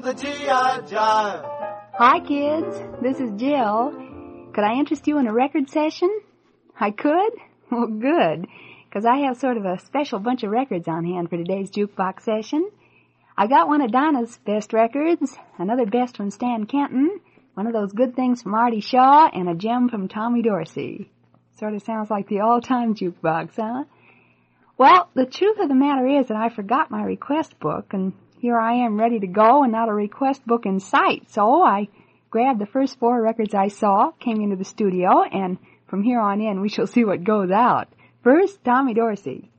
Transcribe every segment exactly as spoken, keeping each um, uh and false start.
the G I. Jive. Hi, kids. This is Jill. Could I interest you in a record session? I could? Well, good, because I have sort of a special bunch of records on hand for today's jukebox session. I got one of Dinah's best records, another best from Stan Kenton, one of those good things from Artie Shaw, and a gem from Tommy Dorsey. Sort of sounds like the all-time jukebox, huh? Well, the truth of the matter is that I forgot my request book, and here I am ready to go and not a request book in sight. So I grabbed the first four records I saw, came into the studio, and from here on in we shall see what goes out. First, Tommy Dorsey.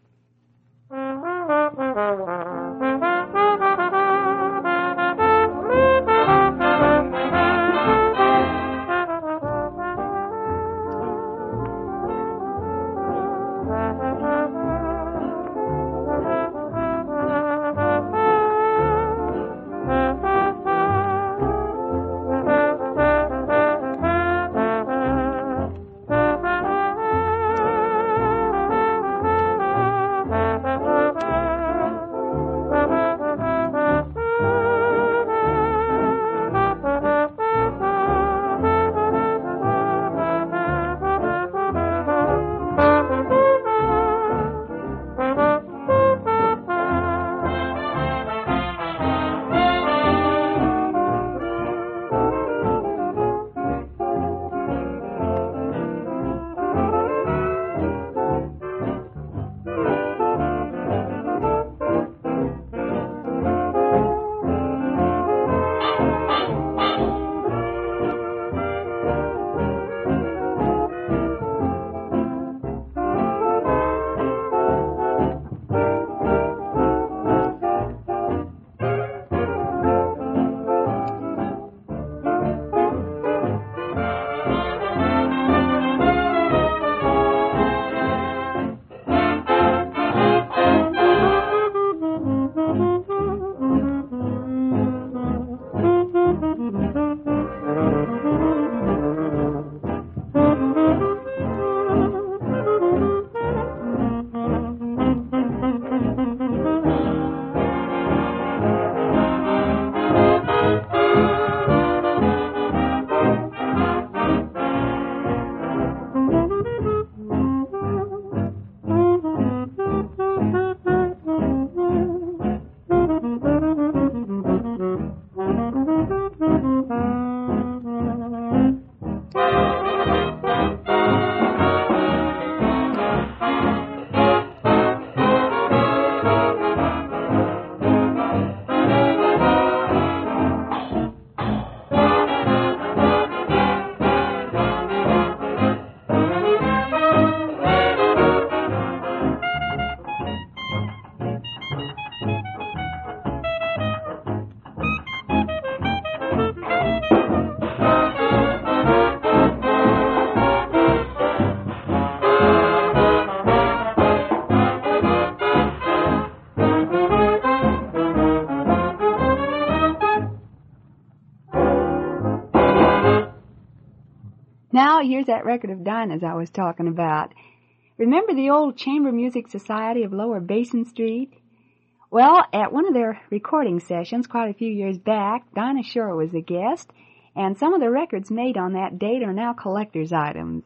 Now, here's that record of Dinah's I was talking about. Remember the old Chamber Music Society of Lower Basin Street? Well, at one of their recording sessions quite a few years back, Dinah Shore was a guest, and some of the records made on that date are now collector's items.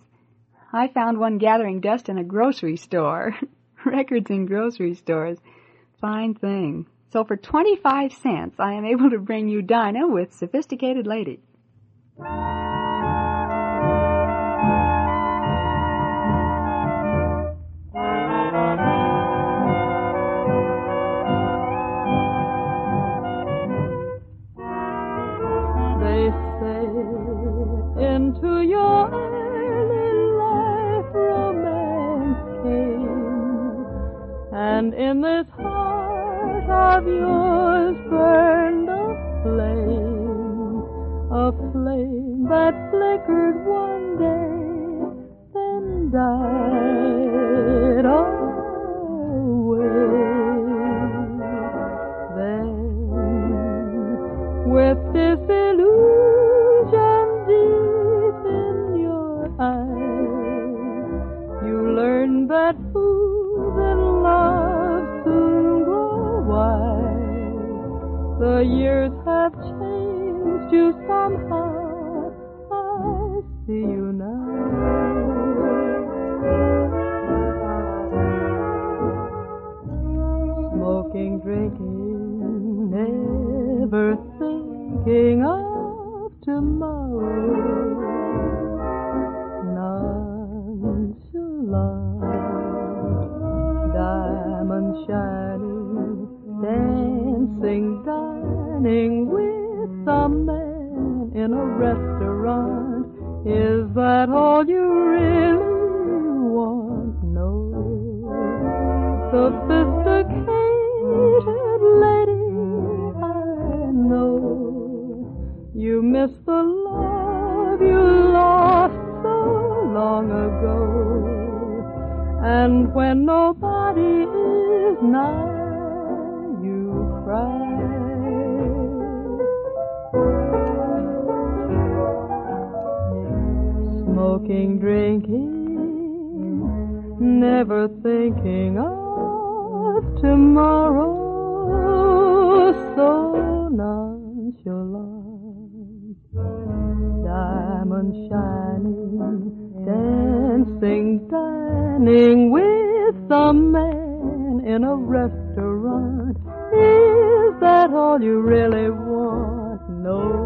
I found one gathering dust in a grocery store. Records in grocery stores. Fine thing. So for twenty-five cents, I am able to bring you Dinah with Sophisticated Lady. Into your early life romance came, and in this heart of yours burned a flame, a flame that flickered one day, then died away. Then, with disillusion deep in your eyes, you learn that fools in love soon grow wise. The years have changed you somehow. I see you now. Smoking, drinking, never thinking of tomorrow. Nonchalant, diamond shining, dancing, dining with some man in a restaurant. Is that all you really want? No. Sophisticated lady, I know you miss the love you lost so long ago. And when nobody is nigh, you cry. Smoking, drinking, never thinking of tomorrow. So nonchalant, diamond shining, dancing, dining with some man in a restaurant. Is that all you really want? No.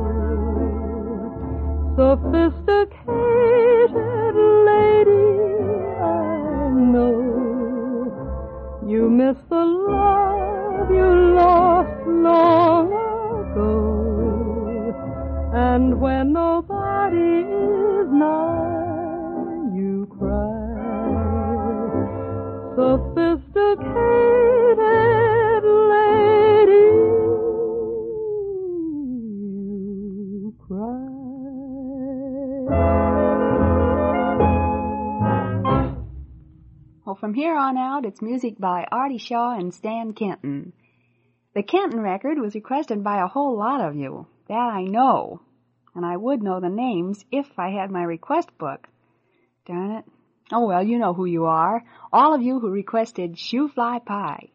Sophisticated lady, I know you miss the love you lost long ago. And when nobody is nigh, you cry. Sophisticated lady, you cry. Well, from here on out, it's music by Artie Shaw and Stan Kenton. The Kenton record was requested by a whole lot of you. That I know. And I would know the names if I had my request book. Darn it. Oh, well, you know who you are. All of you who requested Shoe Fly Pie.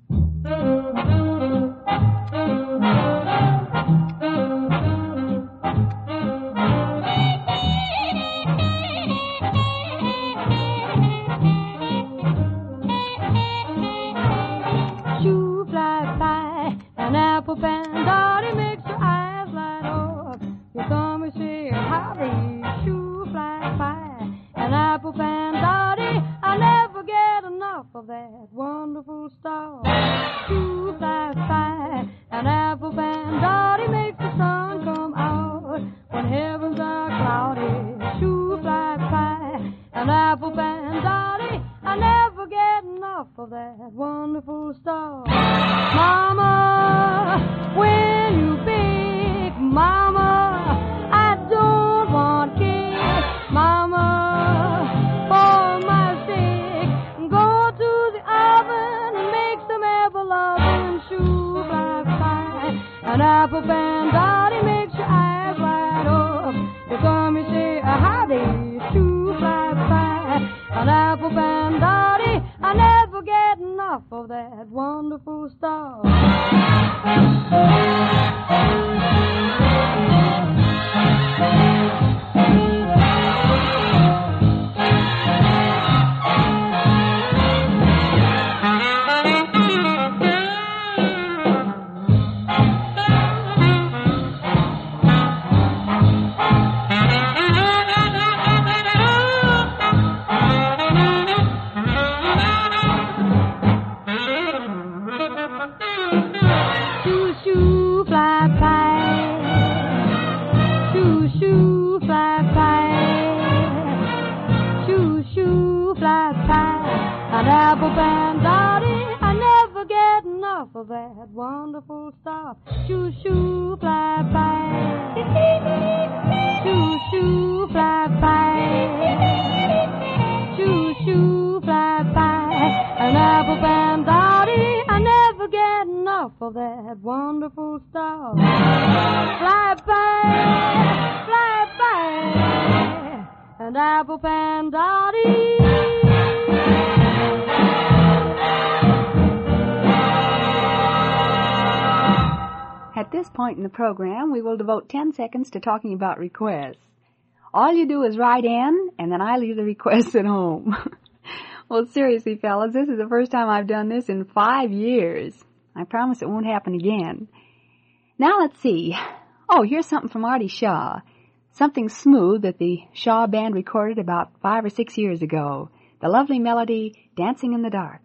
Shoe fly pie, an apple pandori makes your eyes light up. You come and say howdy, shoe fly pie, an apple pandori. I never get enough of that wonderful stuff. Shoe fly pie, an apple pandori makes the sun come out when heavens are cloudy. Shoe fly pie, an apple pandori. I never get enough of that wonderful stuff. Mama, when you bake, Mama, I don't want cake. Mama, for my sake, go to the oven and make some apple loving. Shoe fly pie, an apple pandori makes your eyes light up. You come and say howdy, shoe fly pie, an apple pandori. I never get enough of that wonderful stuff. That wonderful stuff. Shoo shoo fly by. Shoo shoo fly by. Shoo shoo fly by. An apple bandari. I never get enough of that wonderful stuff. Fly by, fly by. An apple bandari. At this point in the program, we will devote ten seconds to talking about requests. All you do is write in, and then I leave the requests at home. Well, seriously, fellas, this is the first time I've done this in five years. I promise it won't happen again. Now let's see. Oh, here's something from Artie Shaw. Something smooth that the Shaw Band recorded about five or six years ago. The lovely melody, Dancing in the Dark.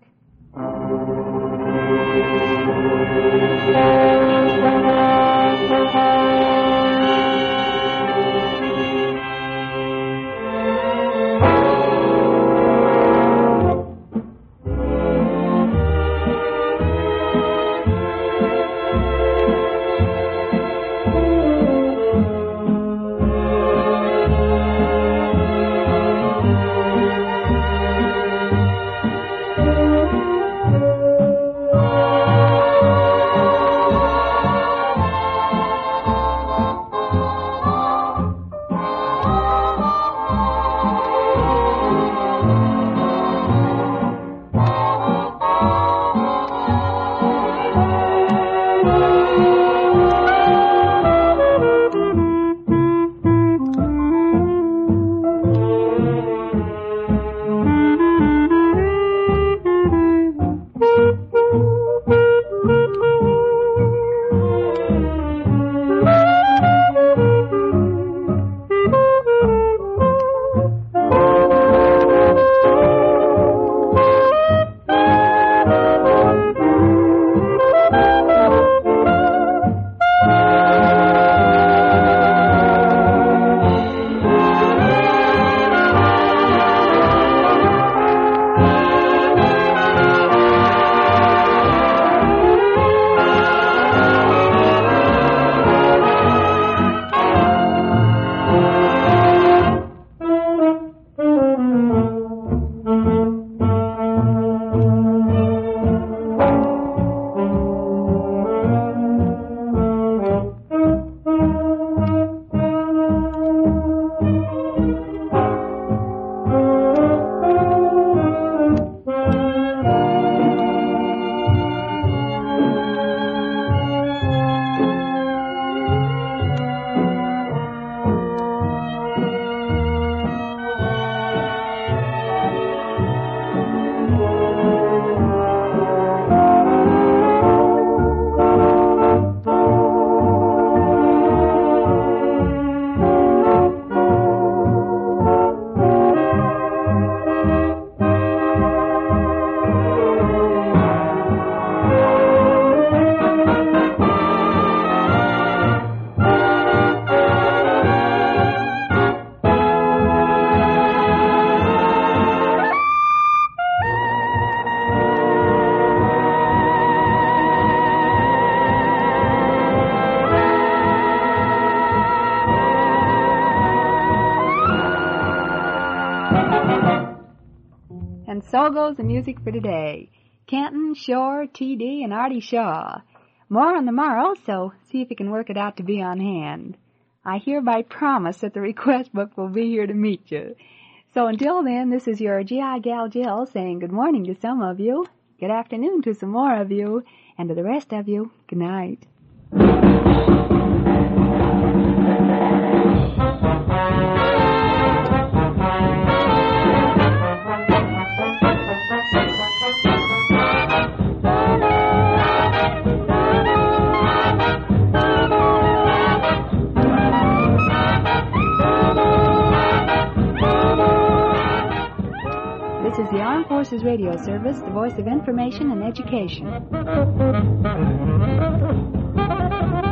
And so goes the music for today. Kenton, Shore, T D, and Artie Shaw. More on the morrow, so see if you can work it out to be on hand. I hereby promise that the request book will be here to meet you. So until then, this is your G I Gal Jill saying good morning to some of you, good afternoon to some more of you, and to the rest of you, good night. This is the Armed Forces Radio Service, the voice of information and education.